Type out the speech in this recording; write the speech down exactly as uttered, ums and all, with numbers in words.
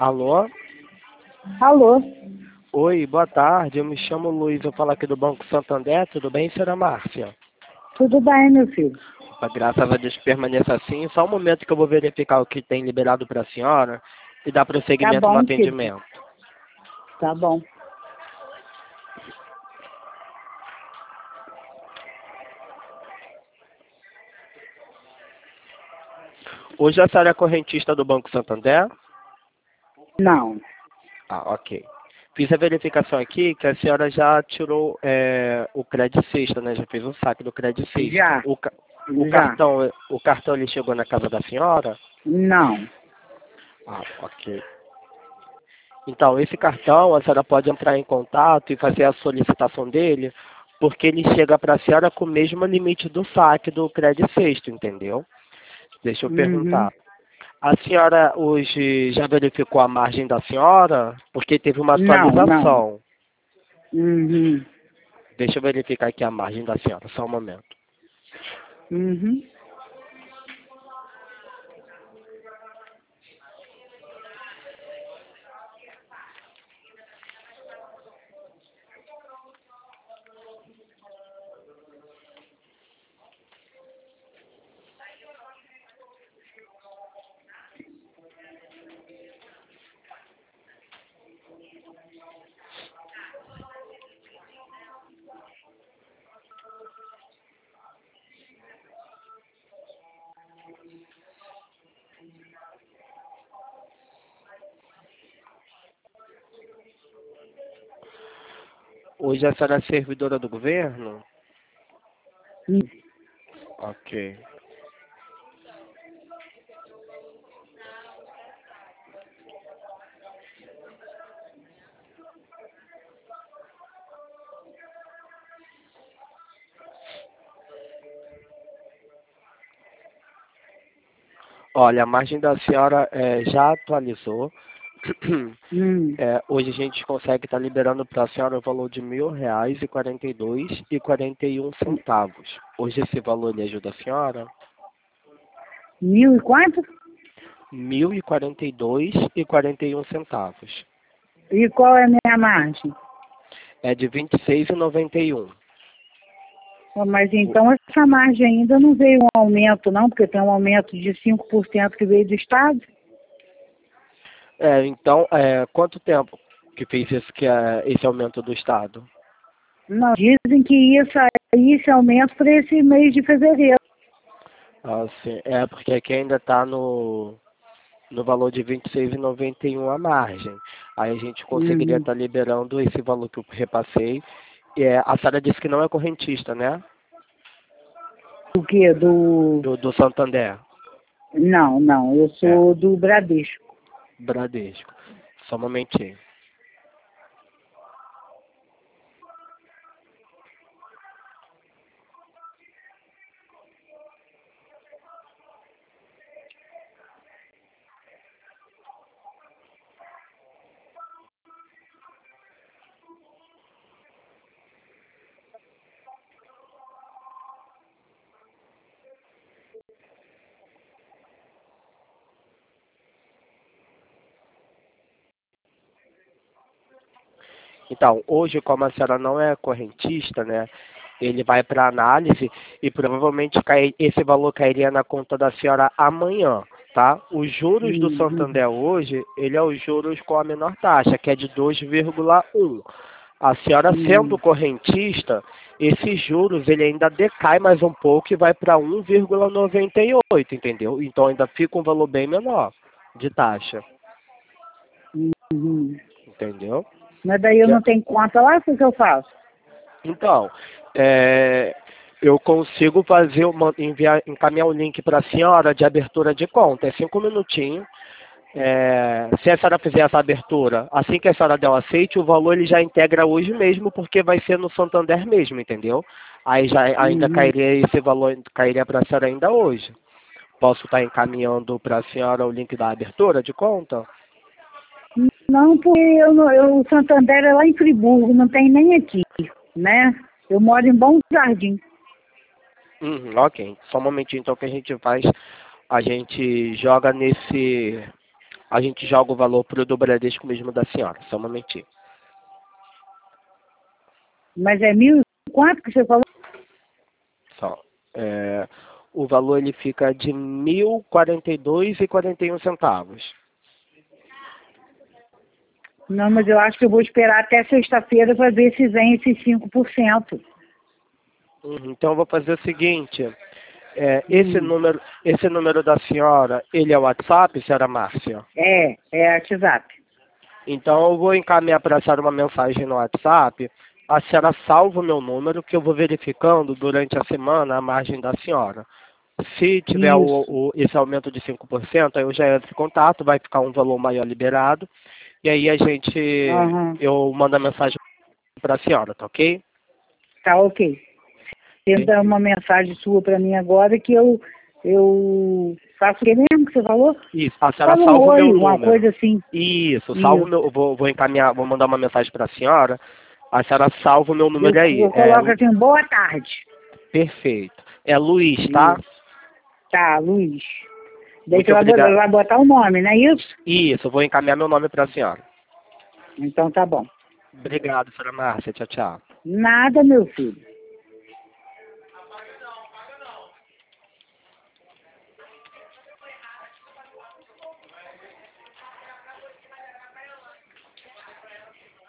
Alô? Alô? Oi, boa tarde. Eu me chamo Luiz, eu falo aqui do Banco Santander. Tudo bem, senhora Márcia? Tudo bem, meu filho? Graças a Deus que permaneça assim. Só um momento que eu vou verificar o que tem liberado para a senhora e dar Tá prosseguimento no bom, filho. atendimento. Tá bom. Hoje a senhora é correntista do Banco Santander? Não. Ah, ok. Fiz a verificação aqui que a senhora já tirou é, o crédito sexta, né? Já fez o saque do crédito sexta. Já. O, ca- o Já. cartão, o cartão ele chegou na casa da senhora? Não. Ah, ok. Então, esse cartão, a senhora pode entrar em contato e fazer a solicitação dele, porque ele chega para a senhora com o mesmo limite do saque do crédito sexto, entendeu? Deixa eu Uhum. perguntar. A senhora hoje já verificou a margem da senhora? Porque teve uma Não, não. atualização. Uhum. Deixa eu verificar aqui a margem da senhora, só um momento. Uhum. Hoje a senhora é servidora do governo? Hum. Ok. Olha, a margem da senhora eh, já atualizou. Hum. É, hoje a gente consegue estar liberando para a senhora o valor de mil reais e quarenta e dois e quarenta e um centavos. Hoje esse valor lhe ajuda a senhora? Mil e quanto? Mil e quarenta e dois e quarenta e um centavos. E qual é a minha margem? É de vinte e seis e noventa e um. Oh, mas então essa margem ainda não veio um aumento, não? Porque tem um aumento de cinco por cento que veio do Estado. É, então, é, quanto tempo que fez esse, que, é, esse aumento do Estado? Não, dizem que ia sair esse aumento para esse mês de fevereiro. Assim, é porque aqui ainda está no, no valor de vinte e seis e noventa e um a margem. Aí a gente conseguiria Uhum. estar liberando esse valor que eu repassei. É, a senhora disse que não é correntista, né? O quê? Do... Do, do Santander. Não, não. Eu É, sou do Bradesco. Bradesco. Só um momentinho. Então, hoje, como a senhora não é correntista, né? Ele vai para análise e provavelmente cai, esse valor cairia na conta da senhora amanhã, tá? Os juros do Uhum. Santander hoje, ele é os juros com a menor taxa, que é de dois vírgula um. A senhora sendo Uhum. correntista, esses juros ele ainda decai mais um pouco e vai para um vírgula noventa e oito, entendeu? Então ainda fica um valor bem menor de taxa, Uhum. entendeu? Mas daí eu Que- não tenho conta lá, o que que eu faço? Então, é, eu consigo fazer, uma- enviar, encaminhar o link para a senhora de abertura de conta. É cinco minutinhos. É, se a senhora fizer essa abertura, assim que a senhora der o aceite, o valor ele já integra hoje mesmo, porque vai ser no Santander mesmo, entendeu? Aí já ainda Uhum. cairia esse valor, cairia para a senhora ainda hoje. Posso estar encaminhando para a senhora o link da abertura de conta? Não, porque eu, não- eu, o Santander é lá em Friburgo, não tem nem aqui, né? Eu moro em Bom Jardim. Uhum, ok. Só um momentinho então que a gente faz. A gente joga nesse a gente joga o valor para o do Bradesco mesmo da senhora. Só um momentinho. Mas é mil e quanto que você falou? Só. É, o valor ele fica de mil e quarenta e dois reais e quarenta e um centavos. Não, mas eu acho que eu vou esperar até sexta-feira para ver se vem esses cinco por cento. Uhum, então eu vou fazer o seguinte. É, esse, Hum. número, esse número da senhora, ele é o WhatsApp, senhora Márcia? É, é WhatsApp. Então eu vou encaminhar para a senhora uma mensagem no WhatsApp. A senhora salva o meu número, que eu vou verificando durante a semana a margem da senhora. Se tiver o, Isso. o, esse aumento de cinco por cento, aí eu já entro em contato, vai ficar um valor maior liberado. E aí a gente, Aham. eu mando a mensagem para a senhora, tá ok? Tá ok. Tenta uma mensagem sua para mim agora que eu, eu faço o que mesmo que você falou? Isso, a senhora Fala um salva o oi, meu uma número. coisa assim. Isso, salvo o Isso. meu, vou, vou encaminhar, vou mandar uma mensagem para a senhora. A senhora salva o meu Eu, número aí. eu É, coloco assim, boa tarde. perfeito. É Luiz, tá? Isso. Tá, Luiz. Daí Muito você vai botar, obrigado. vai botar o nome, não é isso? Isso, eu vou encaminhar meu nome para a senhora. Então tá bom. Obrigado, senhora Márcia. Tchau, tchau. Nada, meu filho.